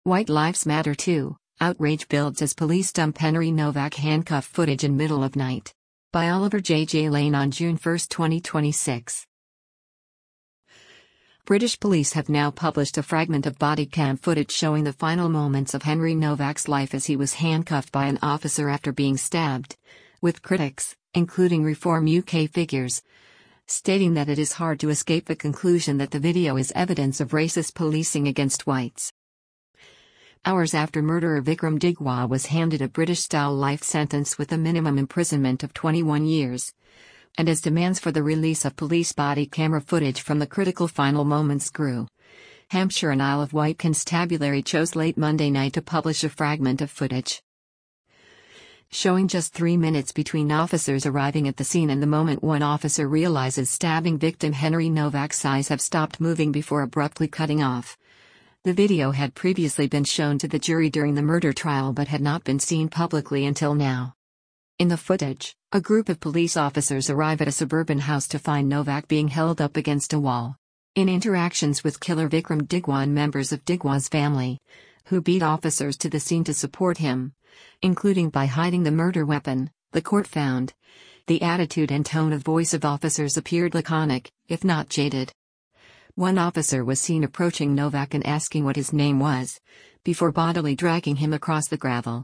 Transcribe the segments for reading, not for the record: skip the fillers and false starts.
White Lives Matter too. Outrage builds as police dump Henry Novak handcuff footage in middle of night. By Oliver J. Lane on June 1, 2026. British police have now published a fragment of body cam footage showing the final moments of Henry Novak's life as he was handcuffed by an officer after being stabbed, with critics, including Reform UK figures, stating that it is hard to escape the conclusion that the video is evidence of racist policing against whites. Hours after murderer Vikram Digwa was handed a British-style life sentence with a minimum imprisonment of 21 years, and as demands for the release of police body camera footage from the critical final moments grew, Hampshire and Isle of Wight Constabulary chose late Monday night to publish a fragment of footage showing just 3 minutes between officers arriving at the scene and the moment one officer realizes stabbing victim Henry Novak's eyes have stopped moving before abruptly cutting off. The video had previously been shown to the jury during the murder trial but had not been seen publicly until now. In the footage, a group of police officers arrive at a suburban house to find Novak being held up against a wall. In interactions with killer Vikram Digwa and members of Digwa's family, who beat officers to the scene to support him, including by hiding the murder weapon, the court found, the attitude and tone of voice of officers appeared laconic, if not jaded. One officer was seen approaching Novak and asking what his name was, before bodily dragging him across the gravel.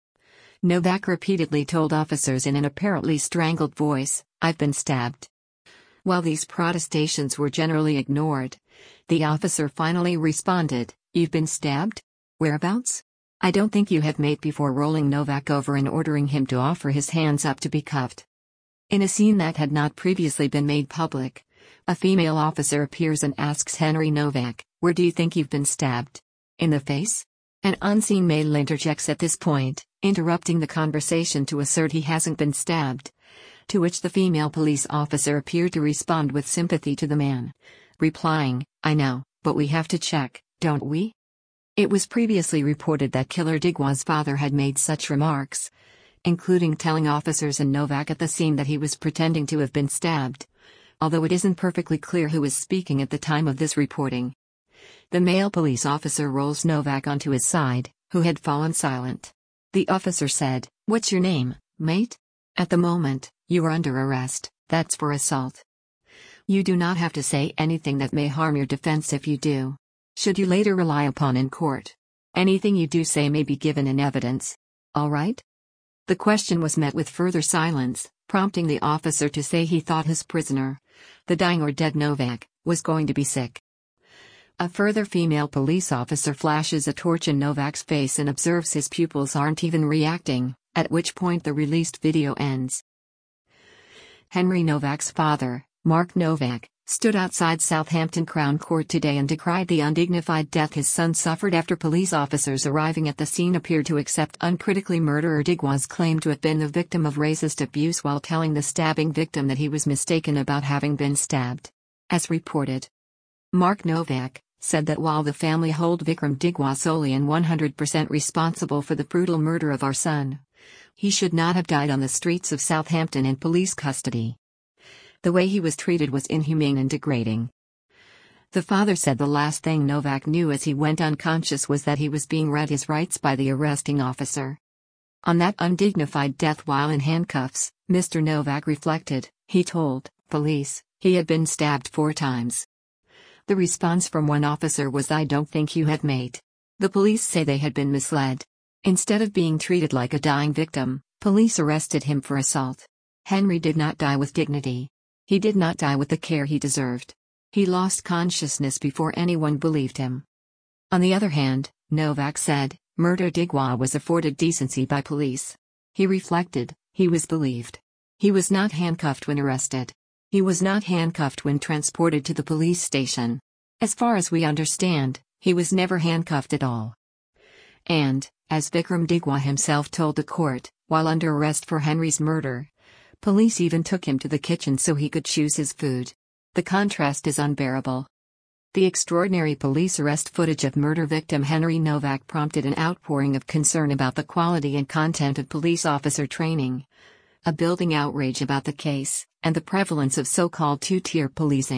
Novak repeatedly told officers in an apparently strangled voice, "I've been stabbed." While these protestations were generally ignored, the officer finally responded, "You've been stabbed? Whereabouts? I don't think you have mate," before rolling Novak over and ordering him to offer his hands up to be cuffed. In a scene that had not previously been made public, a female officer appears and asks Henry Novak, "Where do you think you've been stabbed? In the face?" An unseen male interjects at this point, interrupting the conversation to assert he hasn't been stabbed, to which the female police officer appeared to respond with sympathy to the man, replying, "I know, but we have to check, don't we?" It was previously reported that killer Digwa's father had made such remarks, including telling officers and Novak at the scene that he was pretending to have been stabbed, although it isn't perfectly clear who was speaking at the time of this reporting. The male police officer rolls Novak onto his side, who had fallen silent. The officer said, "What's your name, mate? At the moment, you are under arrest, that's for assault. You do not have to say anything that may harm your defense if you do. Should you later rely upon in court, anything you do say may be given in evidence. All right?" The question was met with further silence, prompting the officer to say he thought his prisoner, the dying or dead Novak, was going to be sick. A further female police officer flashes a torch in Novak's face and observes his pupils aren't even reacting, at which point the released video ends. Henry Novak's father, Mark Novak, stood outside Southampton Crown Court today and decried the undignified death his son suffered after police officers arriving at the scene appeared to accept uncritically murderer Digwa's claim to have been the victim of racist abuse while telling the stabbing victim that he was mistaken about having been stabbed. As reported, Mark Novak said that while the family hold Vikram Digwa solely and 100% responsible for the brutal murder of our son, he should not have died on the streets of Southampton in police custody. The way he was treated was inhumane and degrading. The father said the last thing Novak knew as he went unconscious was that he was being read his rights by the arresting officer. On that undignified death while in handcuffs, Mr. Novak reflected, he told police, he had been stabbed 4 times. The response from one officer was, "I don't think you had mate." The police say they had been misled. Instead of being treated like a dying victim, police arrested him for assault. Henry did not die with dignity. He did not die with the care he deserved. He lost consciousness before anyone believed him. On the other hand, Novak said, murder Digwa was afforded decency by police. He reflected, he was believed. He was not handcuffed when arrested. He was not handcuffed when transported to the police station. As far as we understand, he was never handcuffed at all. And, as Vikram Digwa himself told the court, while under arrest for Henry's murder, police even took him to the kitchen so he could choose his food. The contrast is unbearable. The extraordinary police arrest footage of murder victim Henry Novak prompted an outpouring of concern about the quality and content of police officer training, a building outrage about the case, and the prevalence of so-called two-tier policing.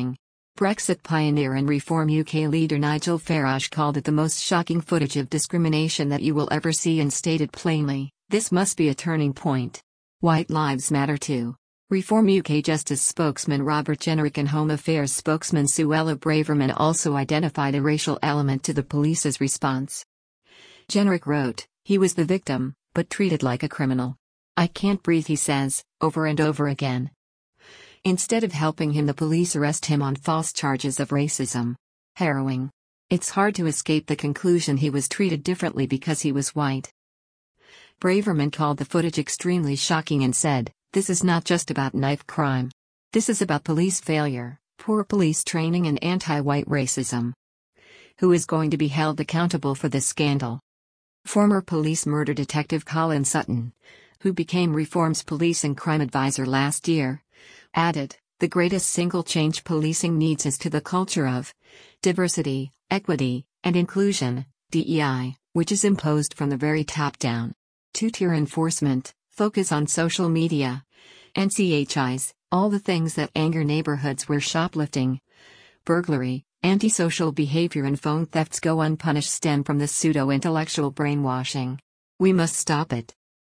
Brexit pioneer and Reform UK leader Nigel Farage called it the most shocking footage of discrimination that you will ever see and stated plainly, "This must be a turning point. White lives matter too." Reform UK Justice spokesman Robert Jenrick and Home Affairs spokesman Suella Braverman also identified a racial element to the police's response. Jenrick wrote, "He was the victim, but treated like a criminal. I can't breathe," he says, over and over again. Instead of helping him, the police arrest him on false charges of racism. Harrowing. It's hard to escape the conclusion he was treated differently because he was white. Braverman called the footage extremely shocking and said, "This is not just about knife crime. This is about police failure, poor police training and anti-white racism. Who is going to be held accountable for this scandal?" Former police murder detective Colin Sutton, who became Reform's police and crime advisor last year, added, "The greatest single change policing needs is to the culture of diversity, equity, and inclusion, DEI, which is imposed from the very top down. Two-tier enforcement, focus on social media, NCHIs, all the things that anger neighborhoods where shoplifting, burglary, antisocial behavior and phone thefts go unpunished stem from this pseudo-intellectual brainwashing. We must stop it."